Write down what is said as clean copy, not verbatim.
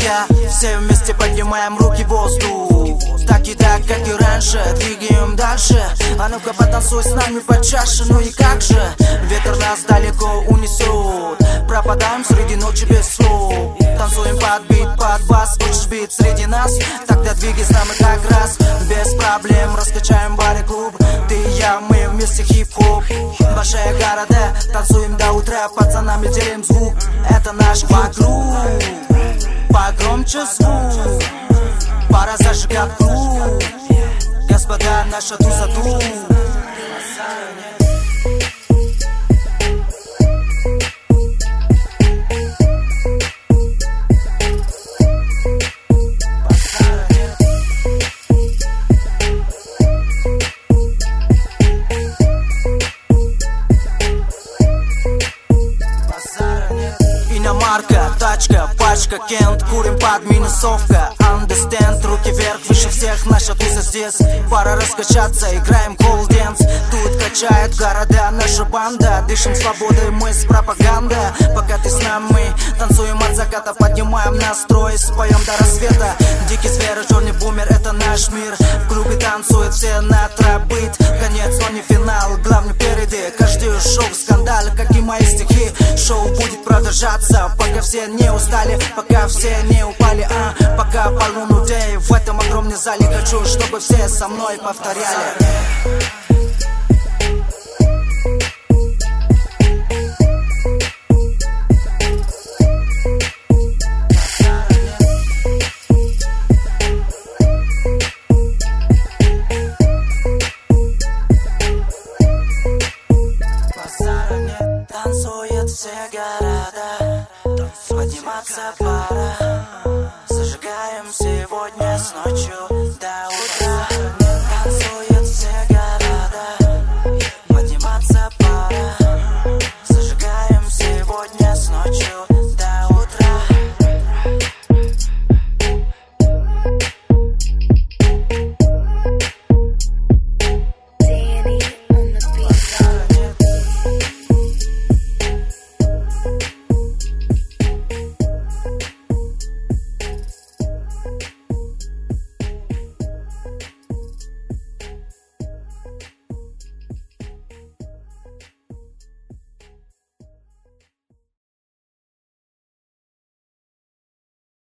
я. Все вместе поднимаем руки в воздух. Так и так, как и раньше, двигаем дальше. А ну-ка потанцуй с нами по чаше. Ну и как же, ветер нас далеко унесет. Пропадаем среди ночи без слов. Танцуем под бит, под бас. Хочешь бит среди нас? Тогда двигай с нами как раз. Без проблем раскачаем баре-клуб. Ты и я, мы вместе хип-хоп. Большие города, танцуем до утра. Пацанами делим звук. Это наш вокруг. Погромче звук. Пора зажигать круг. Господа, наша туса тут. Иномарка, тачка, пачка, Кент. Курим под минусовка. Understand, руки вверх, выше всех. Наша туса здесь. Пора раскачаться, играем cold dance. Тут качает города наша банда. Дышим свободой, мы с пропагандой. Пока ты с нами, мы танцуем от заката. Поднимаем настрой, споем до рассвета. Дикий зверь, черный бумер, это наш мир. В клубе танцуют все на тропит. Конец, но не финал, главное впереди. Каждый шоу скандал, как и мои стихи. Шоу будет продолжаться, пока все не устали, пока все не упали, пока полно людей в этом огромном зале. Хочу, чтобы все со мной повторяли. Танцуют все города, подниматься пора. Зажигаем сегодня с ночью до утра.